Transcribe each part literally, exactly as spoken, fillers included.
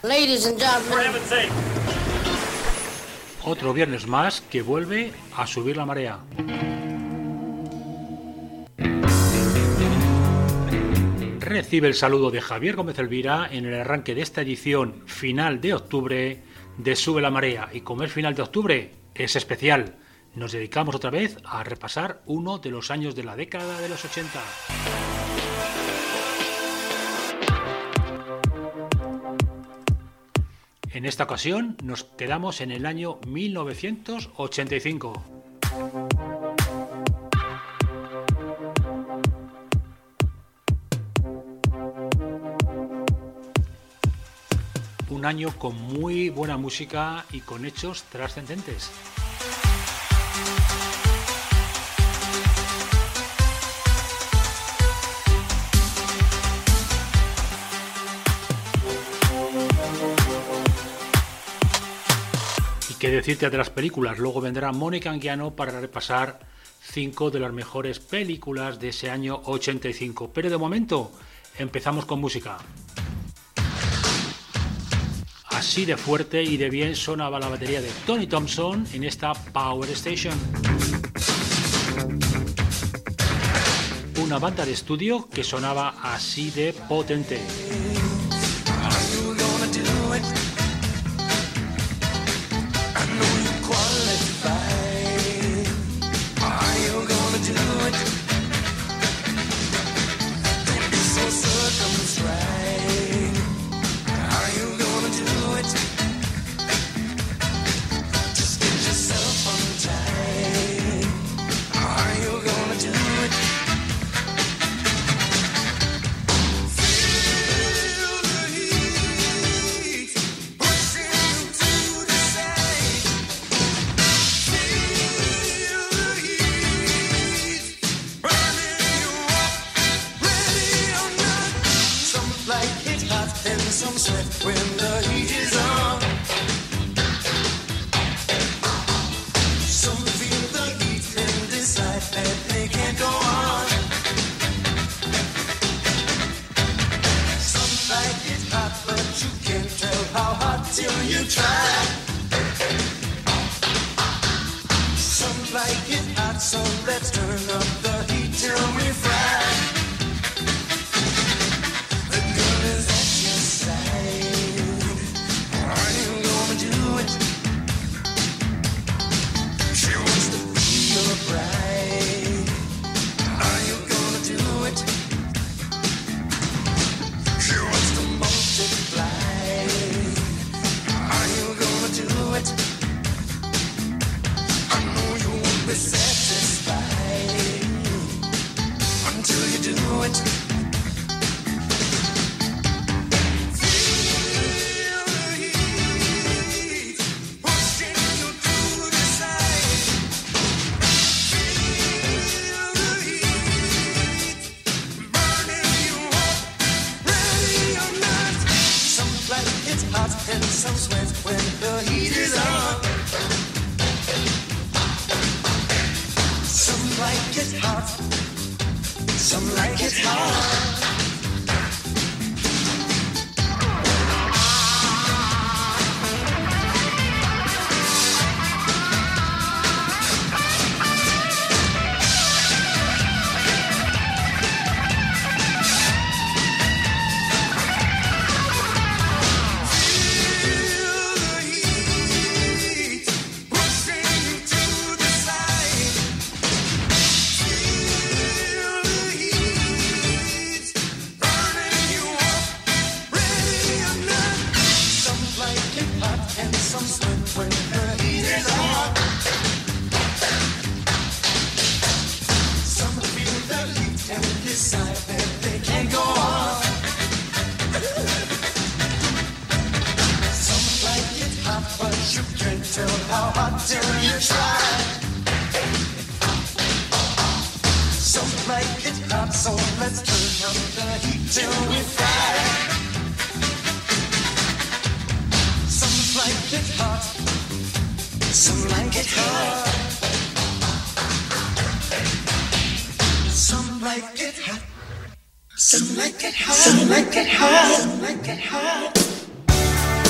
Ladies and gentlemen. Otro viernes más que vuelve a subir la marea. Recibe el saludo de Javier Gómez Elvira en el arranque de esta edición final de octubre de Sube la Marea. Y como es final de octubre, es especial. Nos dedicamos otra vez a repasar uno de los años de la década de los ochenta. En esta ocasión nos quedamos en el año mil novecientos ochenta y cinco. Un año con muy buena música y con hechos trascendentes. ¿Qué decirte de las películas? Luego vendrá Mónica Anguiano para repasar cinco de las mejores películas de ese año ochenta y cinco. Pero de momento empezamos con música. Así de fuerte y de bien sonaba la batería de Tony Thompson en esta Power Station. Una banda de estudio que sonaba así de potente. Some like it hot, some like it hot, some like it hot.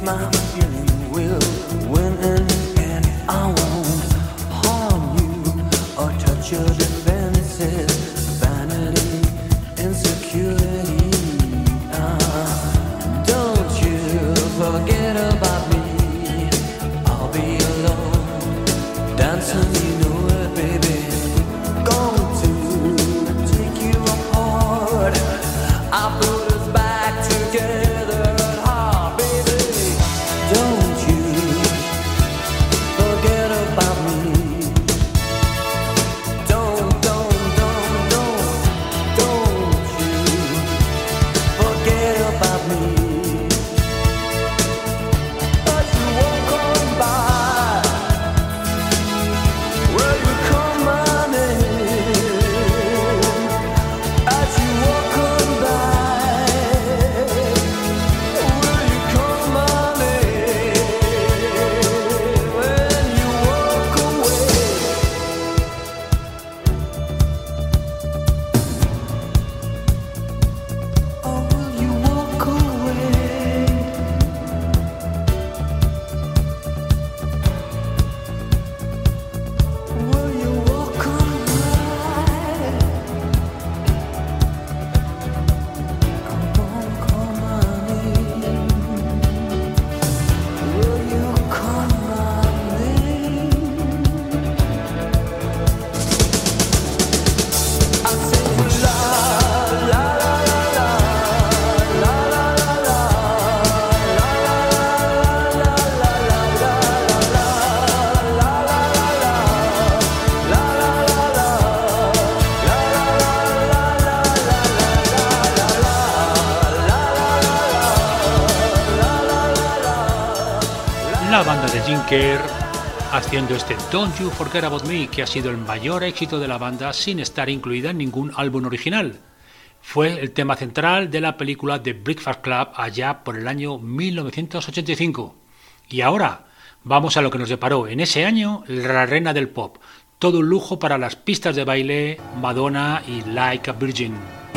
La banda de Jim Kerr haciendo este Don't You Forget About Me, que ha sido el mayor éxito de la banda sin estar incluida en ningún álbum original. Fue el tema central de la película The Breakfast Club allá por el año mil novecientos ochenta y cinco. Y ahora vamos a lo que nos deparó en ese año la reina del pop. Todo un lujo para las pistas de baile, Madonna y Like a Virgin.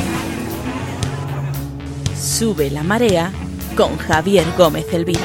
Sube la marea con Javier Gómez Elvira.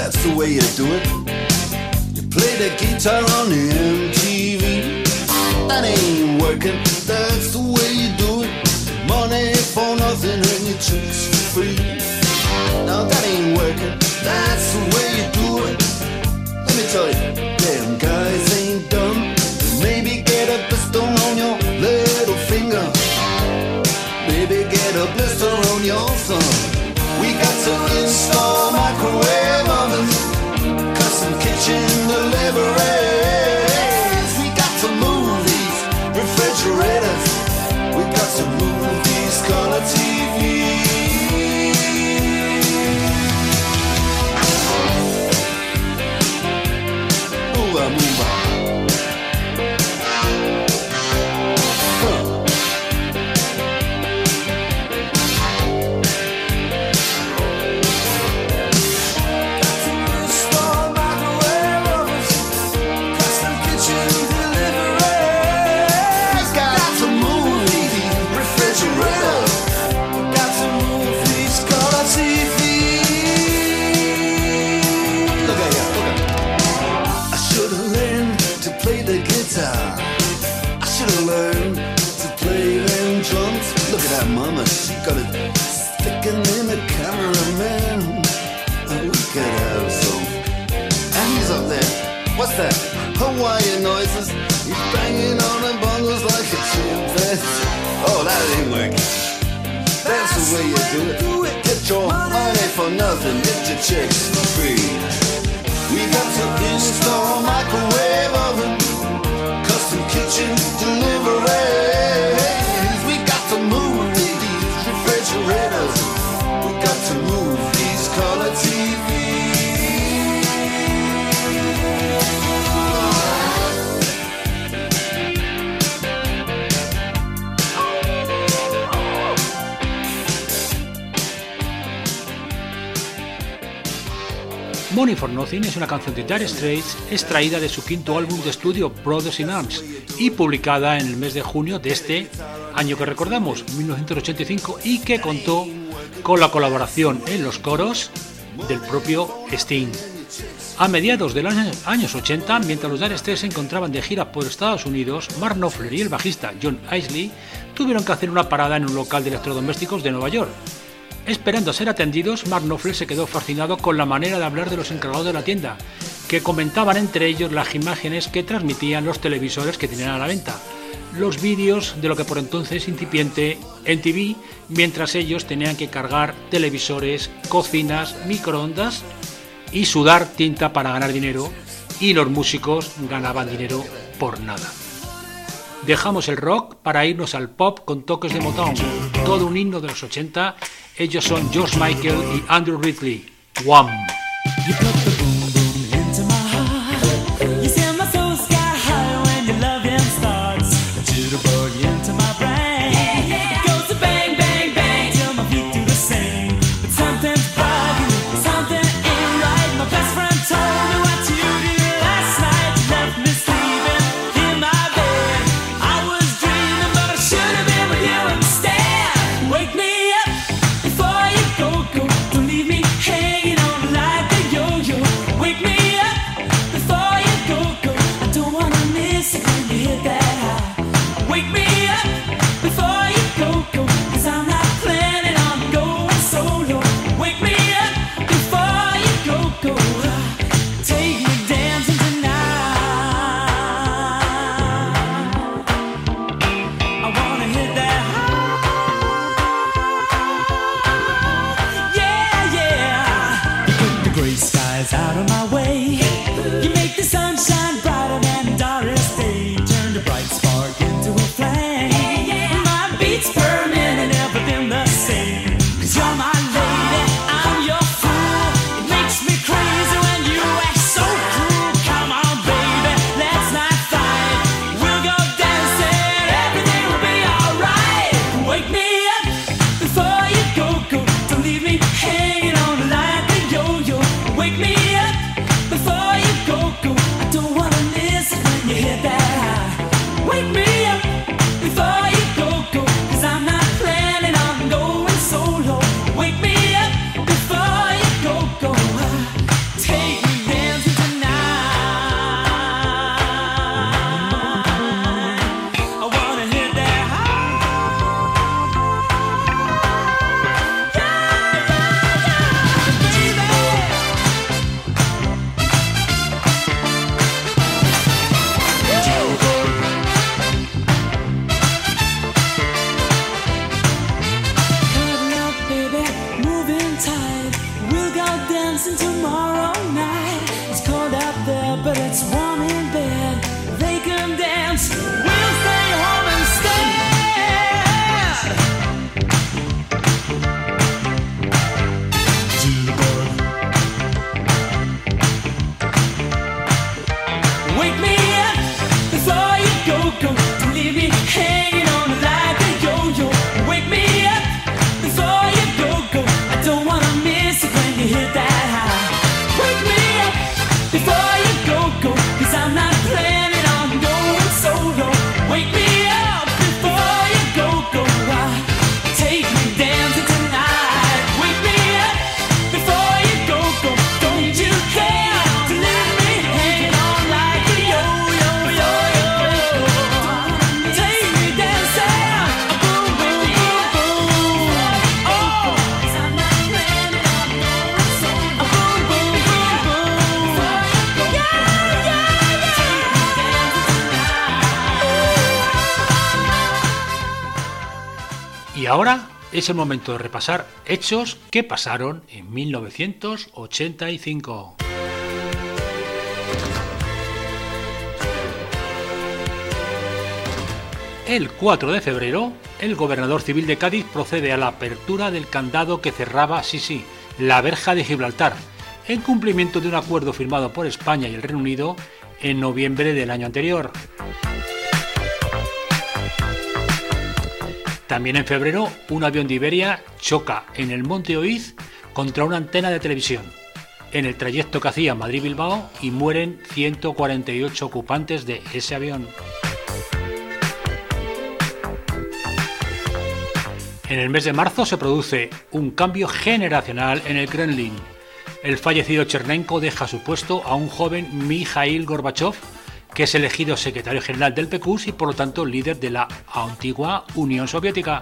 that's the way you do it. You play the guitar on the M T V. That ain't working, that's the way you do it. Money for nothing and your chicks for free. Now that ain't working, that's the way you do it. Let me tell you, damn guys ain't dumb. Maybe get a blister on your little finger. Maybe get a blister on your thumb. We got to install microwave ovens, custom kitchen deliveries. We got to move these refrigerators. We got to move these color T Vs. Move on, move on. Mama, she got it sticking in the cameraman. Oh, we could have some. And he's up there. What's that? Hawaiian noises. He's banging on the bongos like a chimpanzee. Oh, that ain't working. That's the way you do it. Get your money for nothing. Get your chicks for free. We got to install microwave oven, custom kitchen delivery. We got to move refrigerators. We got to move these color T Vs. Money for Nothing es una canción de Dire Straits extraída de su quinto álbum de estudio Brothers in Arms y publicada en el mes de junio de este año que recordamos, mil novecientos ochenta y cinco, y que contó con la colaboración en los coros del propio Sting. A mediados de los años ochenta, mientras los Dire Straits se encontraban de gira por Estados Unidos, Mark Knopfler y el bajista John Isley tuvieron que hacer una parada en un local de electrodomésticos de Nueva York. Esperando a ser atendidos, Mark Knopfler se quedó fascinado con la manera de hablar de los encargados de la tienda, que comentaban entre ellos las imágenes que transmitían los televisores que tenían a la venta, los vídeos de lo que por entonces incipiente M T V, mientras ellos tenían que cargar televisores, cocinas, microondas y sudar tinta para ganar dinero, y los músicos ganaban dinero por nada. Dejamos el rock para irnos al pop con toques de Motown, todo un himno de los ochenta. Ellos son George Michael y Andrew Ridgeley. Wham! Before you go, go, don't leave me hanging on like a yo-yo. dancing tomorrow night. It's cold out there, but it's warm in bed. They can dance, we'll stay home instead. Wake me up before you go, go. Don't leave me hanging on like a yo-yo. Wake me up before you go, go. I don't wanna miss it when you hit that high. Wake me up before you go, go. Cause I'm not planning on going solo. Wake me up before you go, go. Uh, take me dancing tonight. Wake me up before you go, go. Don't you care to leave me hanging on like a yo-yo, yo-yo. Take me dancing, boom, boom, boom, boom. Oh, 'cause I'm not planning on going solo. Boom, boom, boom, boom. Yeah, yeah, yeah. Take me dancing tonight. Y ahora es el momento de repasar hechos que pasaron en mil novecientos ochenta y cinco. El cuatro de febrero, el gobernador civil de Cádiz procede a la apertura del candado que cerraba, sí, sí, la verja de Gibraltar, en cumplimiento de un acuerdo firmado por España y el Reino Unido en noviembre del año anterior. También en febrero, un avión de Iberia choca en el Monte Oiz contra una antena de televisión, en el trayecto que hacía Madrid-Bilbao, y mueren ciento cuarenta y ocho ocupantes de ese avión. En el mes de marzo se produce un cambio generacional en el Kremlin. El fallecido Chernenko deja su puesto a un joven Mikhail Gorbachev, que es elegido secretario general del P Q S y por lo tanto líder de la antigua Unión Soviética.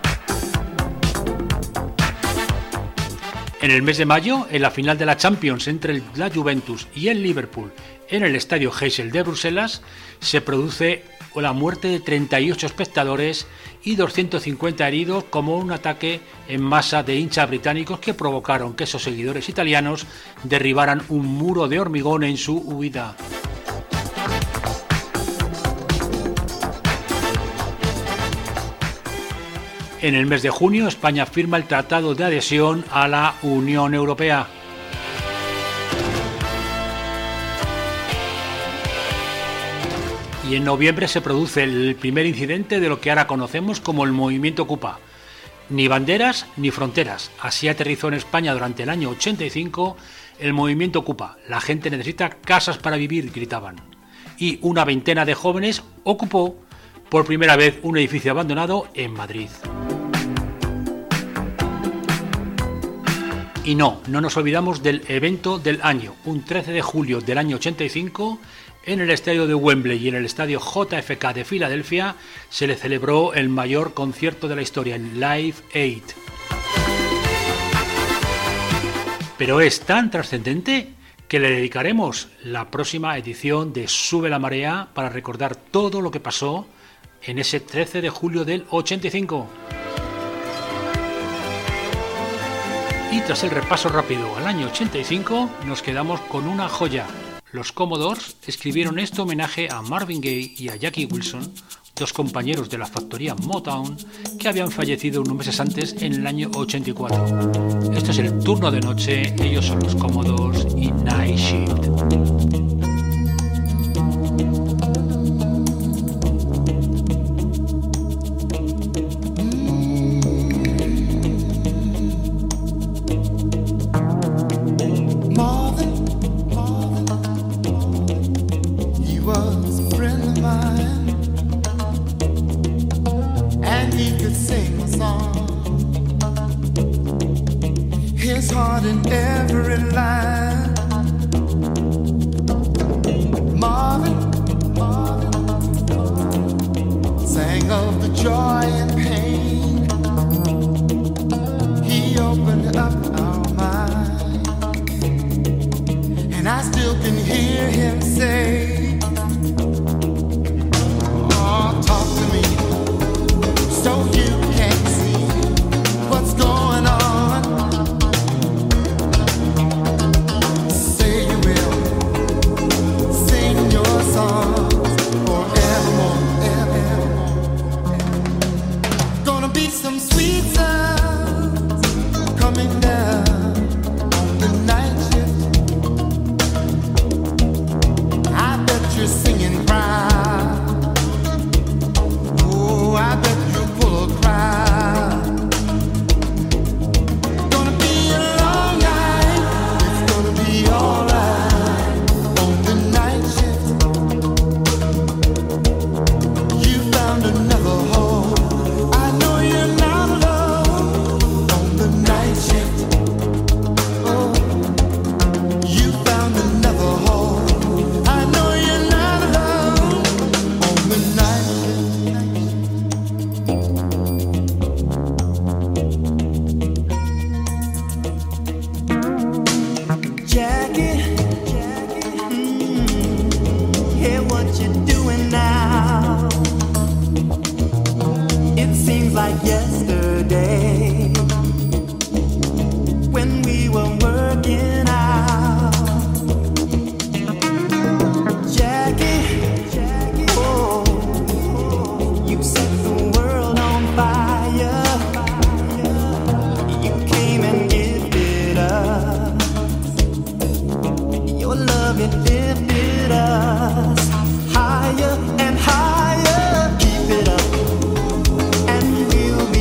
En el mes de mayo, en la final de la Champions entre la Juventus y el Liverpool en el estadio Heysel de Bruselas, se produce la muerte de treinta y ocho espectadores y doscientos cincuenta heridos como un ataque en masa de hinchas británicos que provocaron que esos seguidores italianos derribaran un muro de hormigón en su huida. En el mes de junio, España firma el Tratado de Adhesión a la Unión Europea. Y en noviembre se produce el primer incidente de lo que ahora conocemos como el movimiento Ocupa. Ni banderas ni fronteras. Así aterrizó en España durante el año ochenta y cinco el movimiento Ocupa. La gente necesita casas para vivir, gritaban. Y una veintena de jóvenes ocupó por primera vez un edificio abandonado en Madrid. Y no, no nos olvidamos del evento del año. Un trece de julio del año ochenta y cinco, en el estadio de Wembley y en el estadio J F K de Filadelfia, se le celebró el mayor concierto de la historia, el Live Aid. Pero es tan trascendente que le dedicaremos la próxima edición de Sube la Marea para recordar todo lo que pasó en ese trece de julio del ochenta y cinco. Y tras el repaso rápido al año ochenta y cinco, nos quedamos con una joya. Los Commodores escribieron este homenaje a Marvin Gaye y a Jackie Wilson, dos compañeros de la factoría Motown que habían fallecido unos meses antes en el año ochenta y cuatro. Esto es el turno de noche, ellos son los Commodores y Night Shift. like yesterday when we were working out. Jackie, Jackie, oh, you set the world on fire. You came and gifted us your love, it lifted us higher and higher. Keep it up and we'll be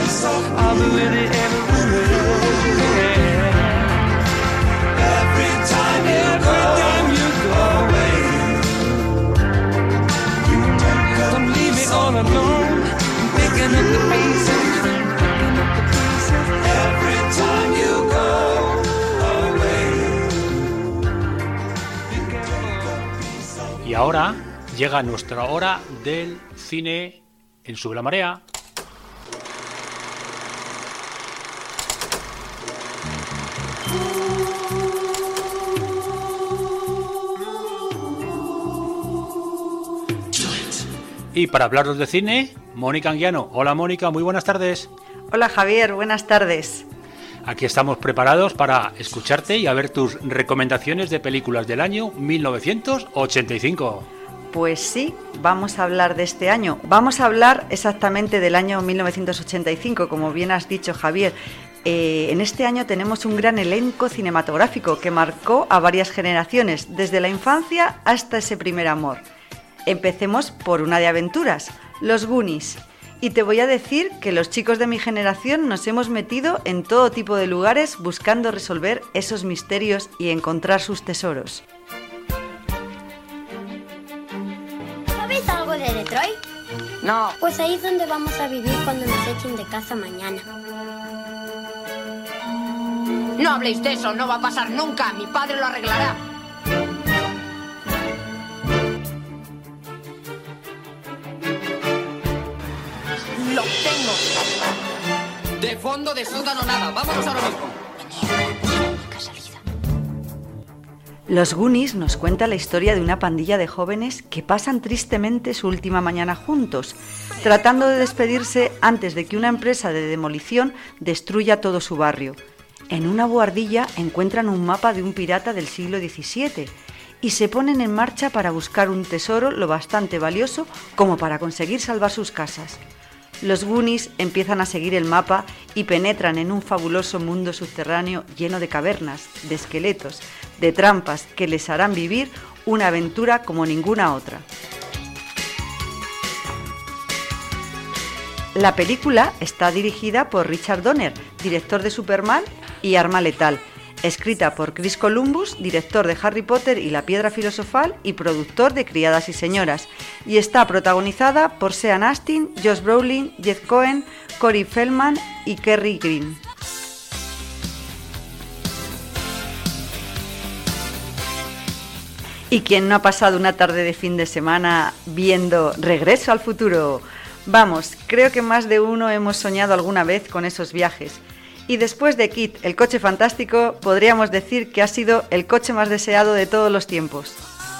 I'll be with you everywhere. Every time you go, you go away. Don't leave me all alone. I'm picking up the pieces. Picking up the pieces. Every time you go away. Y ahora llega nuestra hora del cine en Sube la Marea. Y para hablaros de cine, Mónica Anguiano. Hola Mónica, muy buenas tardes. Hola Javier, buenas tardes. Aquí estamos preparados para escucharte y a ver tus recomendaciones de películas del año mil novecientos ochenta y cinco. Pues sí, vamos a hablar de este año. Vamos a hablar exactamente del año mil novecientos ochenta y cinco, como bien has dicho Javier. Eh, en este año tenemos un gran elenco cinematográfico que marcó a varias generaciones, desde la infancia hasta ese primer amor. Empecemos por una de aventuras, Los Goonies. Y te voy a decir que los chicos de mi generación nos hemos metido en todo tipo de lugares buscando resolver esos misterios y encontrar sus tesoros. ¿Sabéis algo de Detroit? No. Pues ahí es donde vamos a vivir cuando nos echen de casa mañana. No habléis de eso, no va a pasar nunca. Mi padre lo arreglará. Lo tengo. De fondo de sótano nada. Vámonos ahora mismo. Los Goonies nos cuenta la historia de una pandilla de jóvenes que pasan tristemente su última mañana juntos, tratando de despedirse antes de que una empresa de demolición destruya todo su barrio. En una buhardilla encuentran un mapa de un pirata del siglo diecisiete y se ponen en marcha para buscar un tesoro lo bastante valioso como para conseguir salvar sus casas. Los Goonies empiezan a seguir el mapa y penetran en un fabuloso mundo subterráneo lleno de cavernas, de esqueletos, de trampas que les harán vivir una aventura como ninguna otra. La película está dirigida por Richard Donner, director de Superman y Arma Letal, escrita por Chris Columbus, director de Harry Potter y la Piedra Filosofal y productor de Criadas y Señoras, y está protagonizada por Sean Astin, Josh Brolin, Jeff Cohen, Corey Feldman y Kerry Green. ¿Y quién no ha pasado una tarde de fin de semana viendo Regreso al Futuro? Vamos, creo que más de uno hemos soñado alguna vez con esos viajes. Y después de Kit, el coche fantástico, podríamos decir que ha sido el coche más deseado de todos los tiempos.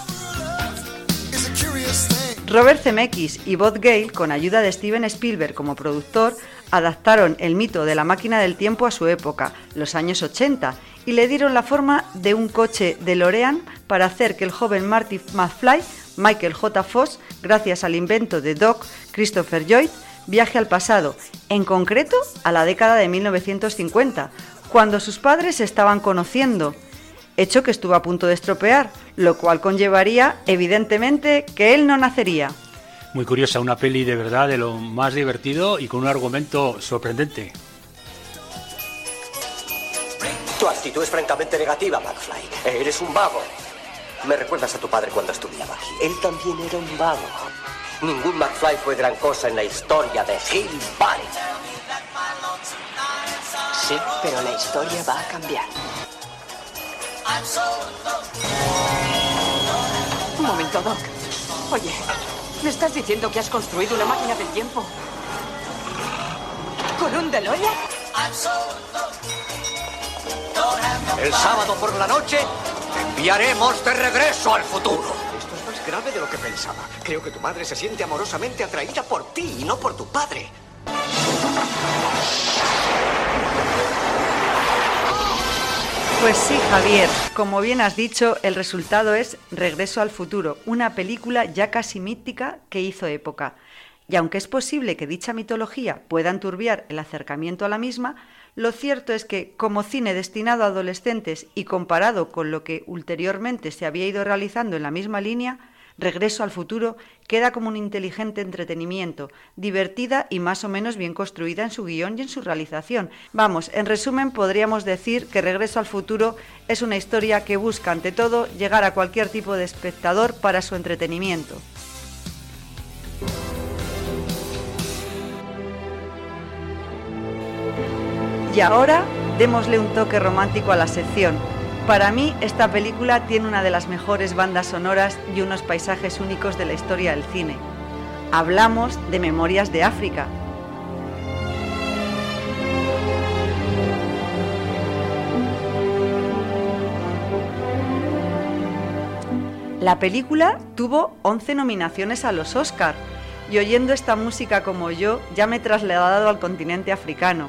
Robert Zemeckis y Bob Gale, con ayuda de Steven Spielberg como productor, adaptaron el mito de la máquina del tiempo a su época, los años ochenta, y le dieron la forma de un coche DeLorean para hacer que el joven Marty McFly, Michael J. Fox, gracias al invento de Doc Christopher Lloyd, viaje al pasado, en concreto a la década de mil novecientos cincuenta, cuando sus padres se estaban conociendo, hecho que estuvo a punto de estropear, lo cual conllevaría, evidentemente, que él no nacería. Muy curiosa, una peli de verdad de lo más divertido y con un argumento sorprendente. Tu actitud es francamente negativa, McFly. Eres un vago. Me recuerdas a tu padre cuando estudiaba aquí. Él también era un vago. Ningún McFly fue gran cosa en la historia de Hill Valley. Sí, pero la historia va a cambiar. Un momento, Doc. Oye, ¿me estás diciendo que has construido una máquina del tiempo? ¿Con un DeLorean? El sábado por la noche te enviaremos de regreso al futuro. Esto es más grave de lo que pensaba. Creo que tu madre se siente amorosamente atraída por ti y no por tu padre. Pues sí, Javier, como bien has dicho, el resultado es Regreso al Futuro, una película ya casi mítica que hizo época. Y aunque es posible que dicha mitología pueda enturbiar el acercamiento a la misma, lo cierto es que, como cine destinado a adolescentes y comparado con lo que ulteriormente se había ido realizando en la misma línea, Regreso al futuro queda como un inteligente entretenimiento, divertida y más o menos bien construida en su guión y en su realización. Vamos, en resumen podríamos decir que Regreso al futuro es una historia que busca ante todo llegar a cualquier tipo de espectador para su entretenimiento. Y ahora, démosle un toque romántico a la sección. Para mí, esta película tiene una de las mejores bandas sonoras y unos paisajes únicos de la historia del cine. Hablamos de Memorias de África. La película tuvo once nominaciones a los Oscar y oyendo esta música como yo, ya me he trasladado al continente africano.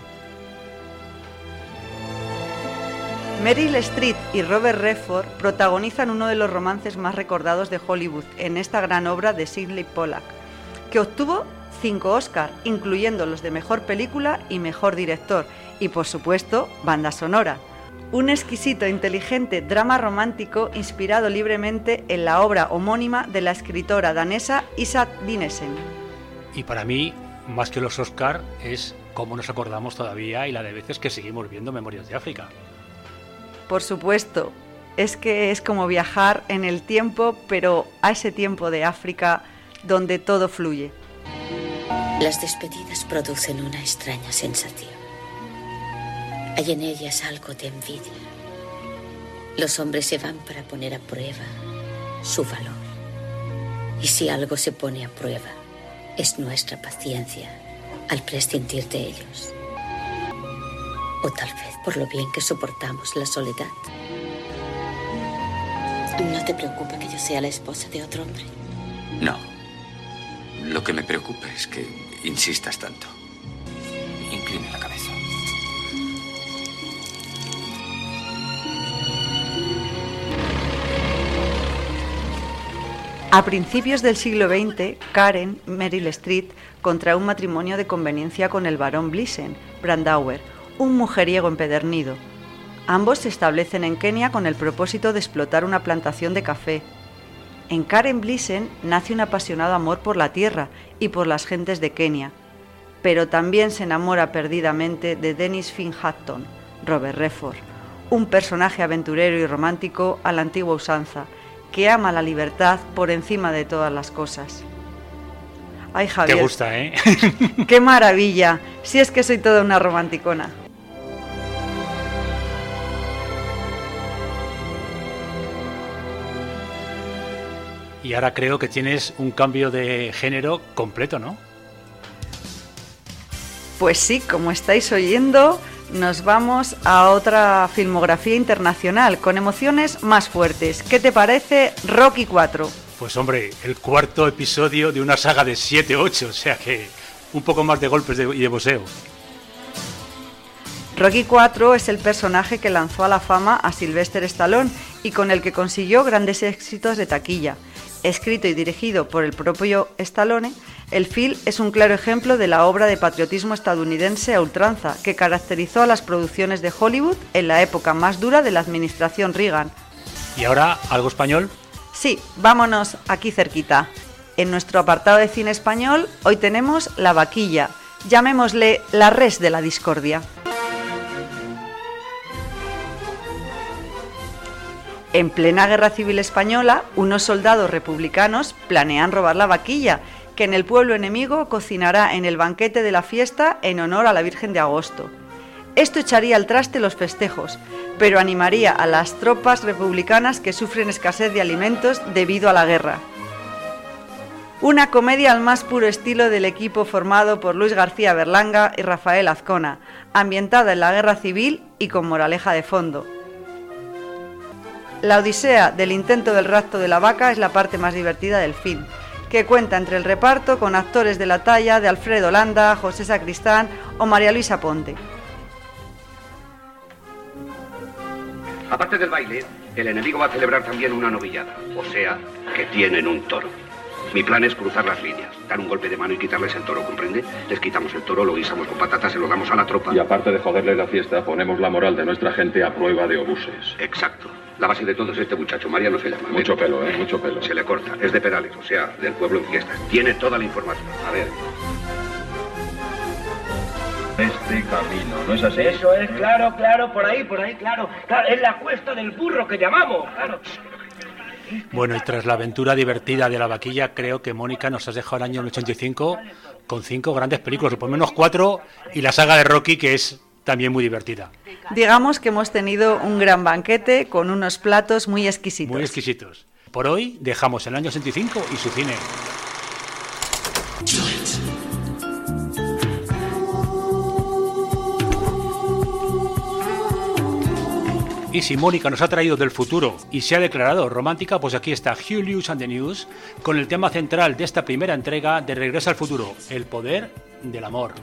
Meryl Streep y Robert Redford protagonizan uno de los romances más recordados de Hollywood en esta gran obra de Sidney Pollack, que obtuvo cinco Oscar, incluyendo los de Mejor Película y Mejor Director, y por supuesto, banda sonora. Un exquisito e inteligente drama romántico inspirado libremente en la obra homónima de la escritora danesa Isaac Dinesen. Y para mí, más que los Oscar, es cómo nos acordamos todavía y la de veces que seguimos viendo Memorias de África. Por supuesto, es que es como viajar en el tiempo, pero a ese tiempo de África donde todo fluye. Las despedidas producen una extraña sensación. Hay en ellas algo de envidia. Los hombres se van para poner a prueba su valor. Y si algo se pone a prueba, es nuestra paciencia al prescindir de ellos. O tal vez por lo bien que soportamos la soledad. ¿No te preocupa que yo sea la esposa de otro hombre? No. Lo que me preocupa es que insistas tanto. Incline la cabeza. A principios del siglo veinte, Karen, Meryl Streep, contrae un matrimonio de conveniencia con el barón Blixen, Brandauer, un mujeriego empedernido. Ambos se establecen en Kenia con el propósito de explotar una plantación de café. En Karen Blixen nace un apasionado amor por la tierra y por las gentes de Kenia, pero también se enamora perdidamente de Dennis Finn Hutton, Robert Redford, un personaje aventurero y romántico a la antigua usanza, que ama la libertad por encima de todas las cosas. Ay, Javier. Te gusta, ¿eh? ¡Qué maravilla! Si es que soy toda una romanticona. Y ahora creo que tienes un cambio de género completo, ¿no? Pues sí, como estáis oyendo, nos vamos a otra filmografía internacional con emociones más fuertes. ¿Qué te parece Rocky cuatro? Pues hombre, el cuarto episodio de una saga de siete ocho, o sea que un poco más de golpes de, y de boxeo. Rocky cuatro es el personaje que lanzó a la fama a Sylvester Stallone y con el que consiguió grandes éxitos de taquilla. Escrito y dirigido por el propio Stallone, el film es un claro ejemplo de la obra de patriotismo estadounidense a ultranza que caracterizó a las producciones de Hollywood en la época más dura de la administración Reagan. ¿Y ahora algo español? Sí, vámonos aquí cerquita. En nuestro apartado de cine español, hoy tenemos La Vaquilla, llamémosle la res de la discordia. En plena Guerra Civil Española, unos soldados republicanos planean robar la vaquilla, que en el pueblo enemigo cocinará en el banquete de la fiesta en honor a la Virgen de Agosto. Esto echaría al traste los festejos, pero animaría a las tropas republicanas que sufren escasez de alimentos debido a la guerra. Una comedia al más puro estilo del equipo formado por Luis García Berlanga y Rafael Azcona, ambientada en la Guerra Civil y con moraleja de fondo. La odisea del intento del rapto de la vaca es la parte más divertida del film, que cuenta entre el reparto con actores de la talla de Alfredo Landa, José Sacristán o María Luisa Ponte. Aparte del baile, el enemigo va a celebrar también una novillada, o sea, que tienen un toro. Mi plan es cruzar las líneas, dar un golpe de mano y quitarles el toro, ¿comprende? Les quitamos el toro, lo guisamos con patatas, se lo damos a la tropa. Y aparte de joderle la fiesta, ponemos la moral de nuestra gente a prueba de obuses. Exacto. La base de todo es este muchacho, Mariano se llama. Mucho pelo, ¿eh? Mucho pelo. Se le corta, es de Perales, o sea, del pueblo en fiestas. Tiene toda la información. A ver. Este camino, ¿no es así? Eso es, claro, claro, por ahí, por ahí, claro. Claro, es la cuesta del burro que llamamos, claro. Bueno, y tras la aventura divertida de la vaquilla, creo que Mónica nos has dejado el año ochenta y cinco con cinco grandes películas, o por lo menos cuatro, y la saga de Rocky, que es también muy divertida. Digamos que hemos tenido un gran banquete con unos platos muy exquisitos. Muy exquisitos. Por hoy dejamos el año ochenta y cinco y su cine. Y si Mónica nos ha traído del futuro y se ha declarado romántica, pues aquí está Huey Lewis and the News con el tema central de esta primera entrega de Regreso al Futuro, el poder del amor.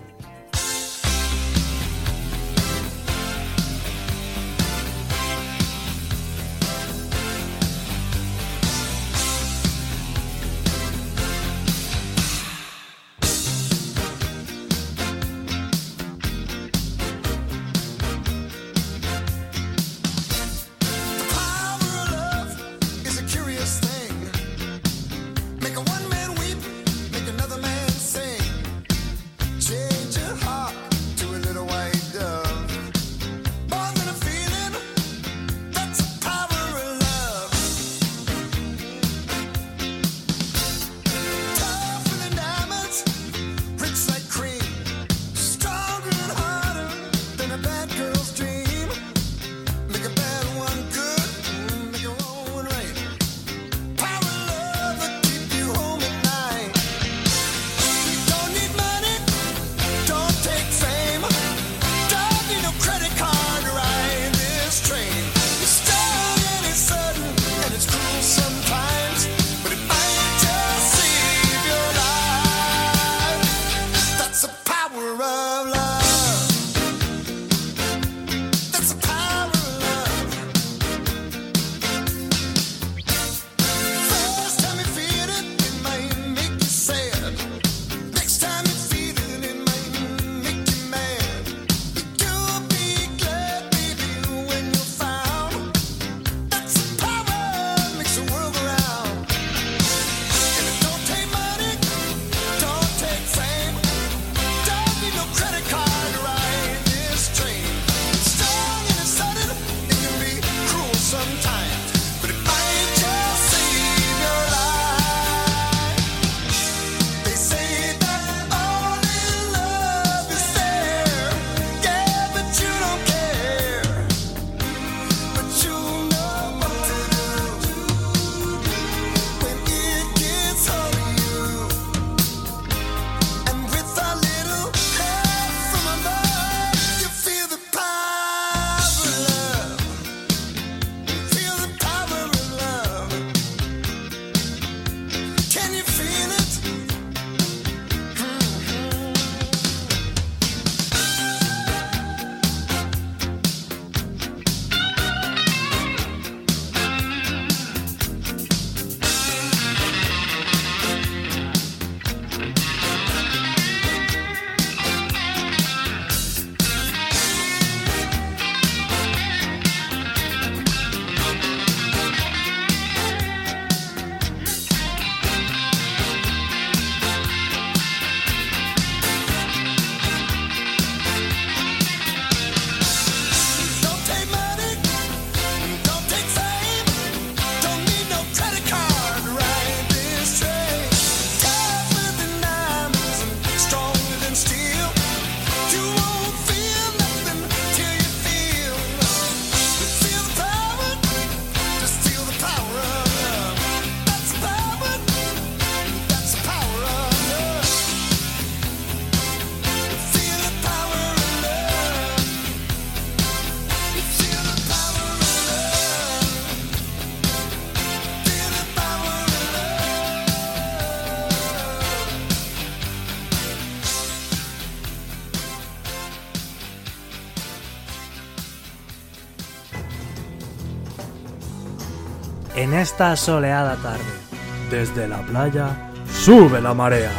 En esta soleada tarde, desde la playa, sube la marea.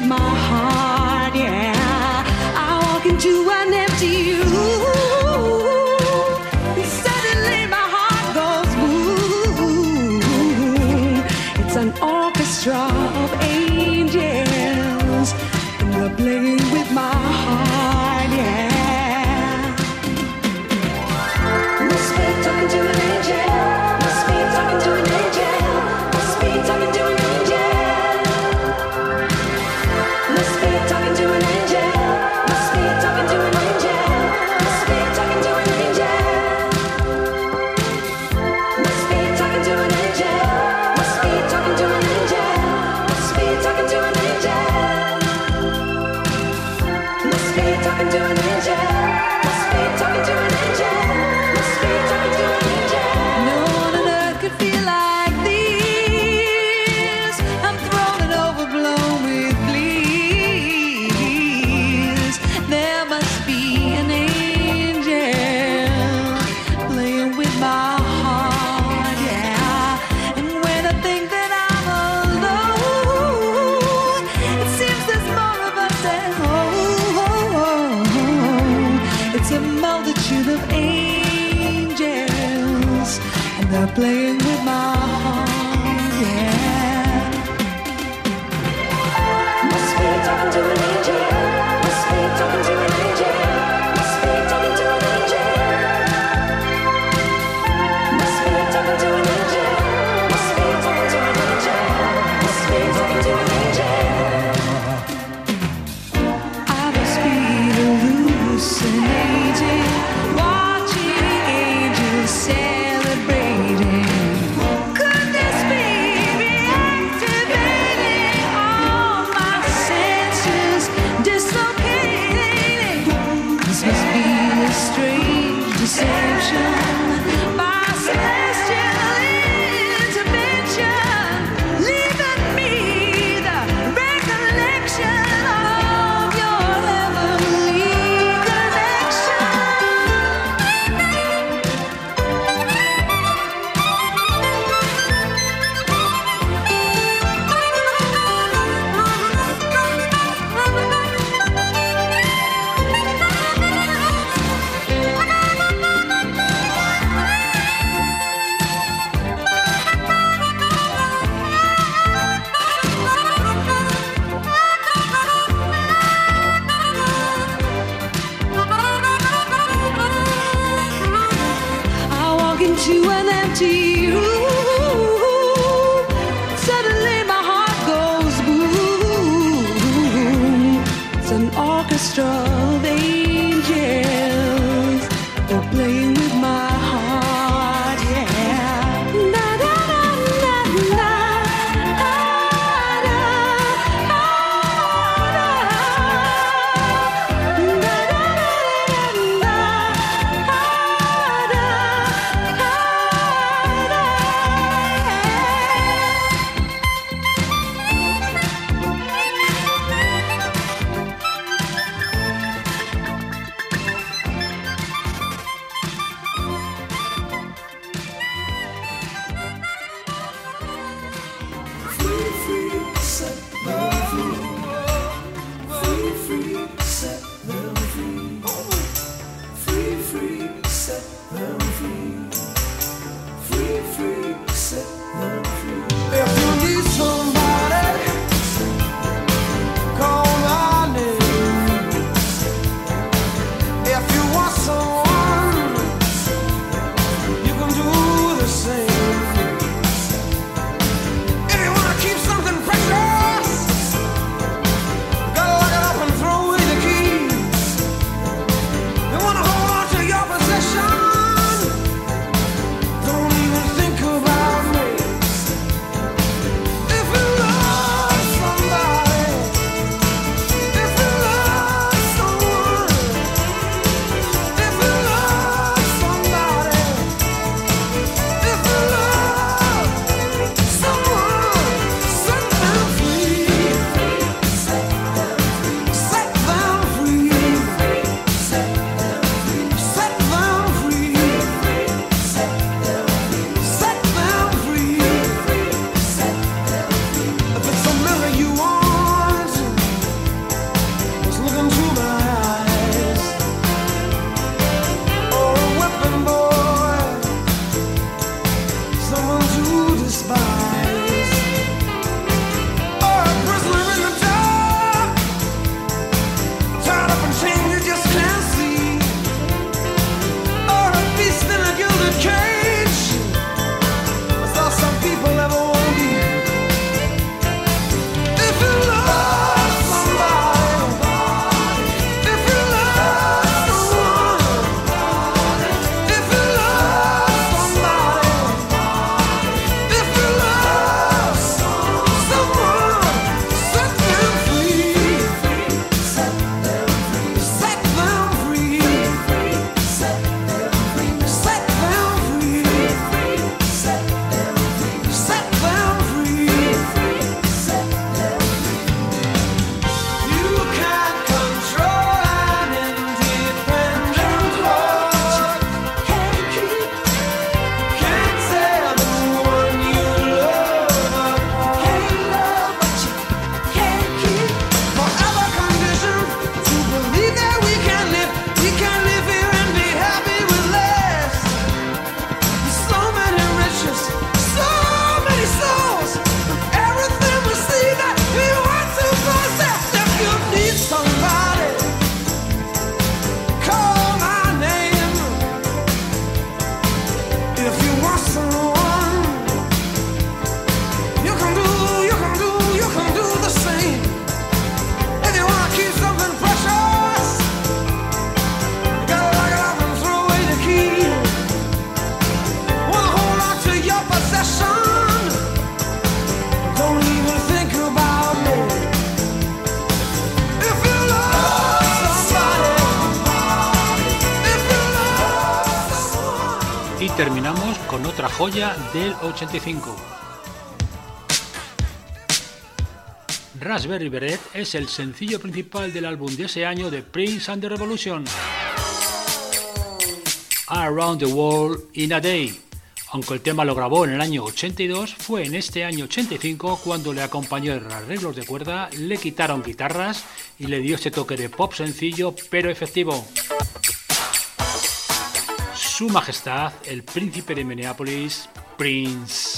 with my heart, yeah. I walk into an empty room, and suddenly my heart goes boom. It's an orchestra of angels, and they're playing with my heart, yeah. Must be talking to an angel. Must be talking to an angel. Must be talking to an angel. Must be talking to an angel. Must be talking to an angel. Must be talking to an angel. Must be talking to an angel. Must be talking to an angel. Must be talking to an angel. Must be talking to an angel. Must be talking to an angel. Must be talking to an angel. No one on earth could feel like this. I'm thrown and overblown with bliss. There must be an angel playing with my heart, yeah. And when I think that I'm alone, it seems there's more of us at home. It's a multitude of angels, and they're playing with my heart, yeah. Must be talking to an angel. Must be talking to an angel. Must be talking to an angel. Must be talking to an angel. Must be talking to an angel. Must be talking to an angel. I must be hallucinating, watching angels celebrating. Could this be reactivating all my senses, dislocating? This must be a strange deception by celestial intervention, leaving me the recollection of your heavenly connection. I walk into an empty room. Suddenly my heart goes boom. It's an orchestra of angels. They're playing with my heart, yeah. Na, na, na, na, na. Ah, da, ah, da. Na, na, na, na, na. Ah, da, ah, da. terminamos con otra joya del ochenta y cinco. Raspberry Beret es el sencillo principal del álbum de ese año de Prince and the Revolution, Around the World in a Day. Aunque el tema lo grabó en el año ochenta y dos, fue en este año ochenta y cinco cuando le acompañó en arreglos de cuerda, le quitaron guitarras y le dio ese toque de pop sencillo pero efectivo. Su Majestad, el Príncipe de Minneapolis, Prince.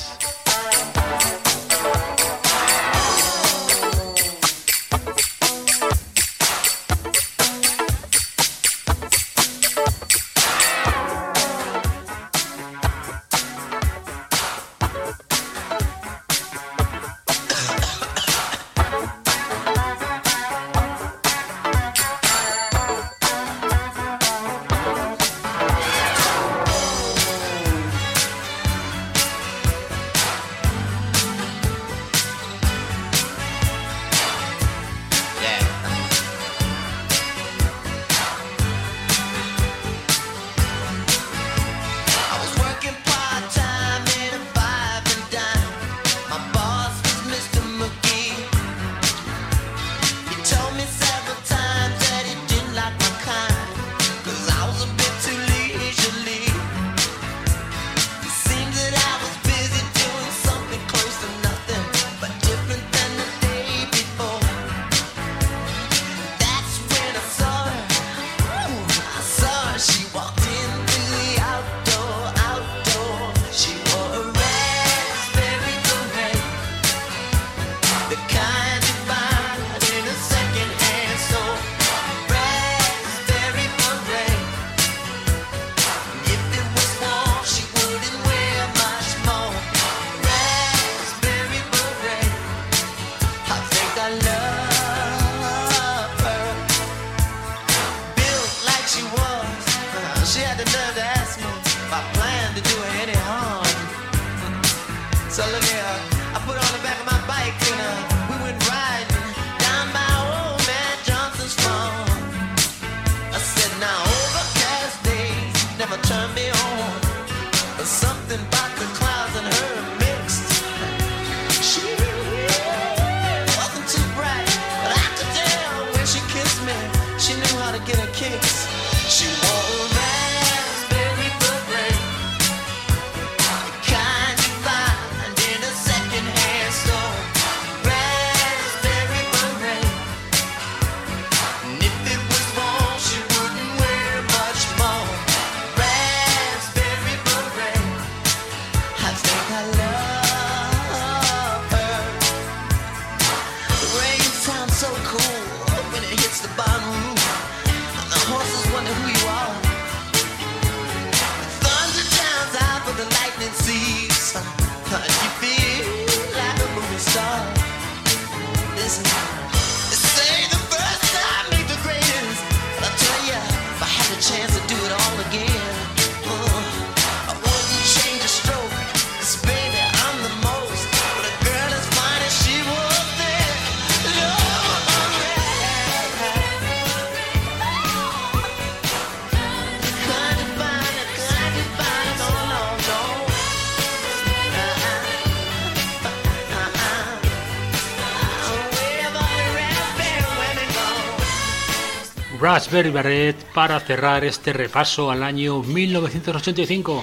Raspberry Beret para cerrar este repaso al año mil novecientos ochenta y cinco.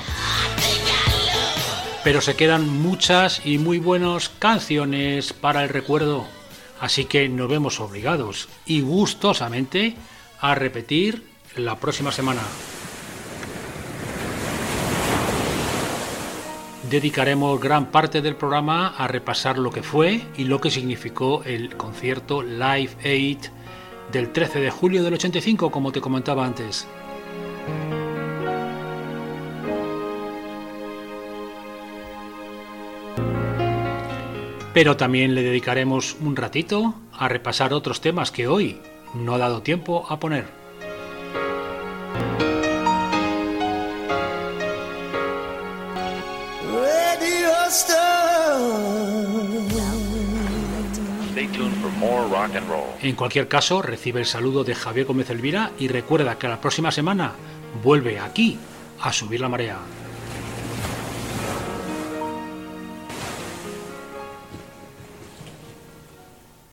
Pero se quedan muchas y muy buenas canciones para el recuerdo, así que nos vemos obligados y gustosamente a repetir la próxima semana. Dedicaremos gran parte del programa a repasar lo que fue y lo que significó el concierto Live Aid del trece de julio del ochenta y cinco, como te comentaba antes. Pero también le dedicaremos un ratito a repasar otros temas que hoy no ha dado tiempo a poner. Rock and roll. En cualquier caso, recibe el saludo de Javier Gómez Elvira y recuerda que la próxima semana vuelve aquí a subir la marea.